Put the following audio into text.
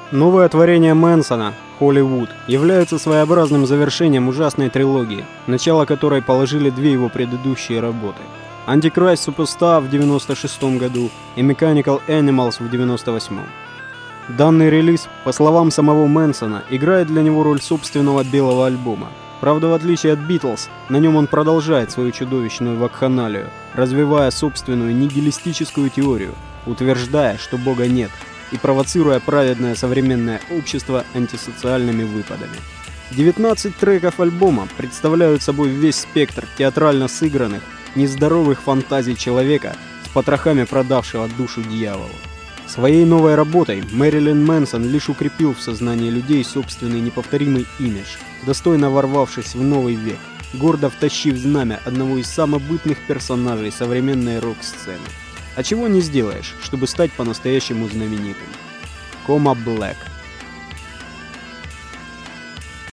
Новое творение Мэнсона, «Холливуд», является своеобразным завершением ужасной трилогии, начало которой положили две его предыдущие работы. «Антикрайст Суперстар» в 1996 году и «Mechanical Animals» в 1998. Данный релиз, по словам самого Мэнсона, играет для него роль собственного белого альбома. Правда, в отличие от «Битлз», на нем он продолжает свою чудовищную вакханалию, развивая собственную нигилистическую теорию, утверждая, что Бога нет, и провоцируя праведное современное общество антисоциальными выпадами. 19 треков альбома представляют собой весь спектр театрально сыгранных, нездоровых фантазий человека, с потрохами продавшего душу дьяволу. Своей новой работой Мэрилин Мэнсон лишь укрепил в сознании людей собственный неповторимый имидж, достойно ворвавшись в новый век, гордо втащив знамя одного из самобытных персонажей современной рок-сцены. А чего не сделаешь, чтобы стать по-настоящему знаменитым. Coma Black.